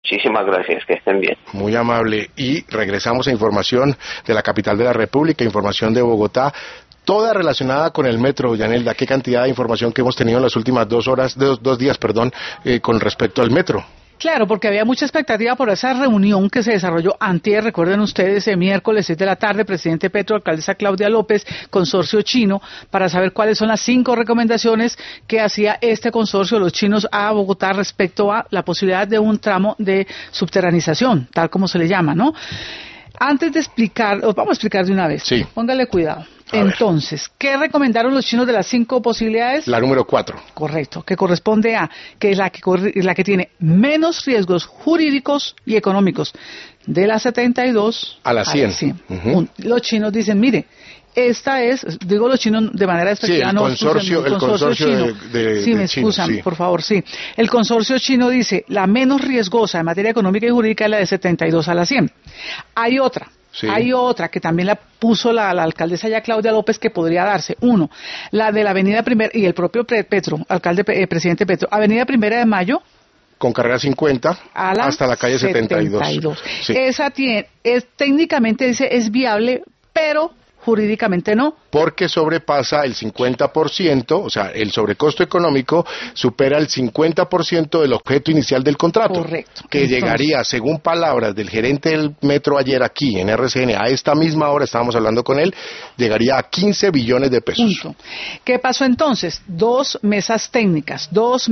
Muchísimas gracias, que estén bien. Muy amable. Y regresamos a información de la capital de la República, información de Bogotá, toda relacionada con el metro. Yanelda, qué cantidad de información que hemos tenido en las últimas 2 horas, dos días, con respecto al metro. Claro, porque había mucha expectativa por esa reunión que se desarrolló antier, recuerden ustedes, el miércoles 6 de la tarde, presidente Petro, alcaldesa Claudia López, consorcio chino, para saber cuáles son las 5 recomendaciones que hacía este consorcio, los chinos, a Bogotá respecto a la posibilidad de un tramo de subterranización, tal como se le llama, ¿no? Antes de explicar, os vamos a explicar de una vez. Sí. Póngale cuidado. Entonces, ¿qué recomendaron los chinos de las 5 posibilidades? La número 4. Correcto, que corresponde a, que es la que tiene menos riesgos jurídicos y económicos, de la 72 a la 100. Los chinos dicen, mire, esta es, digo los chinos de manera despectiva, el consorcio chino. Sí, me excusan, sí. Por favor, sí. El consorcio chino dice, la menos riesgosa en materia económica y jurídica es la de 72 a la 100. Hay otra que también la puso la alcaldesa ya Claudia López, que podría darse. 1, la de la avenida Primera, y el propio Petro, presidente Petro, avenida Primera de Mayo, con carrera 50 hasta la calle 72. Sí. Esa técnicamente dice es viable, pero jurídicamente no. Porque sobrepasa el 50%, o sea, el sobrecosto económico supera el 50% del objeto inicial del contrato. Correcto. Que llegaría, según palabras del gerente del metro ayer aquí en RCN, a esta misma hora estábamos hablando con él, llegaría a 15 billones de pesos. Punto. ¿Qué pasó entonces? 2 mesas técnicas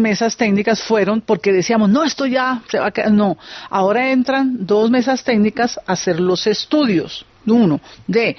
fueron porque decíamos, no, esto ya se va a quedar. No, ahora entran 2 mesas técnicas a hacer los estudios. 1, de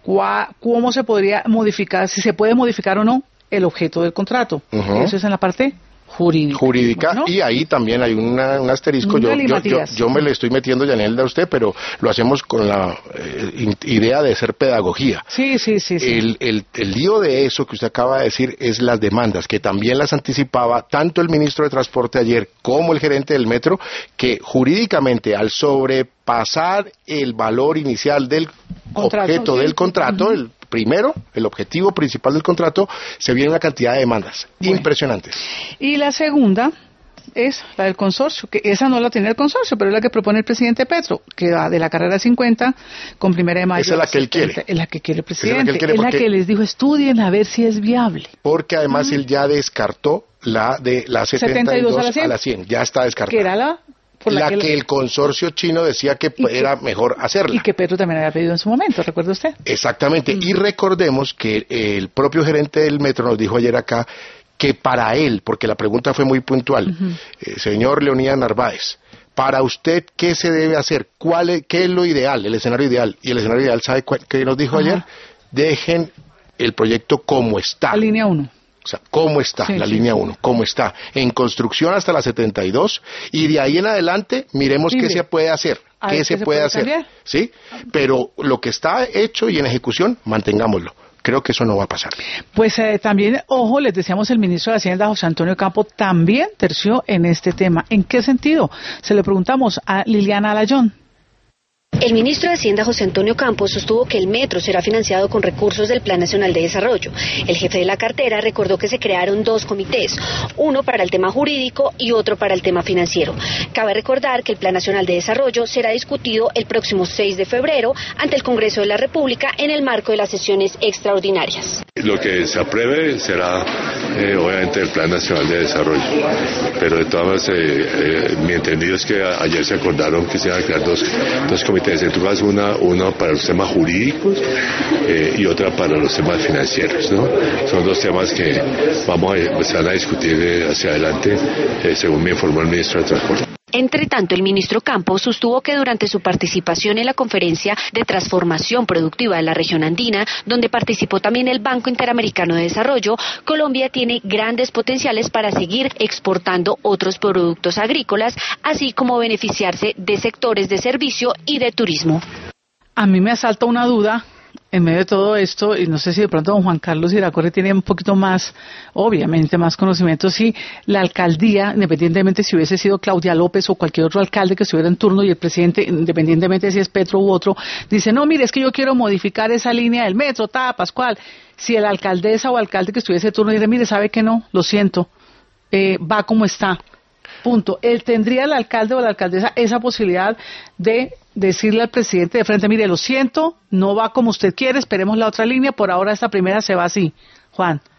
cómo se podría modificar, si se puede modificar o no el objeto del contrato. Eso es en la parte jurídica, ¿no? Y ahí también hay un asterisco. Yo me le estoy metiendo, Yanelda, a usted, pero lo hacemos con la idea de ser pedagogía. Sí. El lío de eso que usted acaba de decir es las demandas, que también las anticipaba tanto el ministro de Transporte ayer como el gerente del metro, que jurídicamente al sobrepasar el valor inicial del objeto del contrato, el objetivo principal del contrato, se viene una cantidad de demandas impresionantes. Y la segunda es la del consorcio, que esa no la tiene el consorcio, pero es la que propone el presidente Petro, que va de la carrera 50 con Primera de Mayo. Esa es la que él quiere. Es la que quiere el presidente. Es la que les dijo, estudien a ver si es viable. Porque además él ya descartó la de la 72 a la 100. Ya está descartada. Que era la que el consorcio chino decía que era mejor hacerla. Y que Petro también había pedido en su momento, ¿recuerda usted? Exactamente. Y recordemos que el propio gerente del metro nos dijo ayer acá que para él, porque la pregunta fue muy puntual, señor Leonidas Narváez, para usted, ¿qué se debe hacer? ¿Qué es lo ideal, el escenario ideal? Y el escenario ideal, ¿sabe qué nos dijo ayer? Dejen el proyecto como está. La línea 1. O sea, ¿cómo está la línea 1? ¿Cómo está? En construcción hasta la 72, y de ahí en adelante miremos qué se puede hacer. ¿Qué se puede hacer? ¿Sí? Pero lo que está hecho y en ejecución, mantengámoslo. Creo que eso no va a pasar. Pues también, ojo, les decíamos, el ministro de Hacienda, José Antonio Campo, también terció en este tema. ¿En qué sentido? Se le preguntamos a Liliana Alayón. El ministro de Hacienda, José Antonio Campos, sostuvo que el metro será financiado con recursos del Plan Nacional de Desarrollo. El jefe de la cartera recordó que se crearon 2 comités, uno para el tema jurídico y otro para el tema financiero. Cabe recordar que el Plan Nacional de Desarrollo será discutido el próximo 6 de febrero ante el Congreso de la República en el marco de las sesiones extraordinarias. Lo que se apruebe será obviamente el Plan Nacional de Desarrollo, pero de todas maneras mi entendido es que ayer se acordaron que se iban a crear dos comités. Entonces uno para los temas jurídicos y otra para los temas financieros, ¿no? Son 2 temas que se van a discutir hacia adelante, según me informó el ministro de Transporte. Entre tanto, el ministro Campos sostuvo que durante su participación en la conferencia de transformación productiva de la región andina, donde participó también el Banco Interamericano de Desarrollo, Colombia tiene grandes potenciales para seguir exportando otros productos agrícolas, así como beneficiarse de sectores de servicio y de turismo. A mí me asalta una duda en medio de todo esto, y no sé si de pronto don Juan Carlos Iracorre tiene un poquito más, obviamente más conocimiento, si la alcaldía, independientemente si hubiese sido Claudia López o cualquier otro alcalde que estuviera en turno, y el presidente, independientemente si es Petro u otro, dice, no, mire, es que yo quiero modificar esa línea del metro, Pascual. Si la alcaldesa o alcalde que estuviese en turno dice, mire, sabe que no, lo siento, va como está. Punto. Él tendría, el alcalde o la alcaldesa, esa posibilidad de decirle al presidente de frente, mire, lo siento, no va como usted quiere, esperemos la otra línea, por ahora esta primera se va así. Juan.